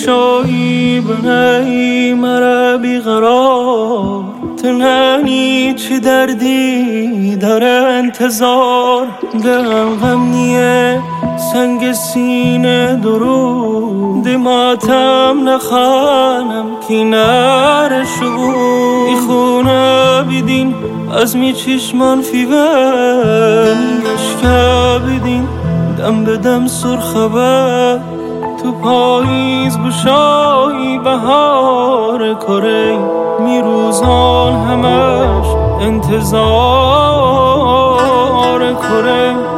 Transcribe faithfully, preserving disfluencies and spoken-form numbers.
بگشایی بنایی مرا بیقرار، تنهایی چه دردی داره انتظار. دلم غم نیه سنگ سینه درود، ماتم نخانم کنار شو. ای خونه بدین از می چشمان فیون، اشکا بدین دم به دم سرخبه. تو پاییز بشایی بهار کره، می روزان همش انتظار کره.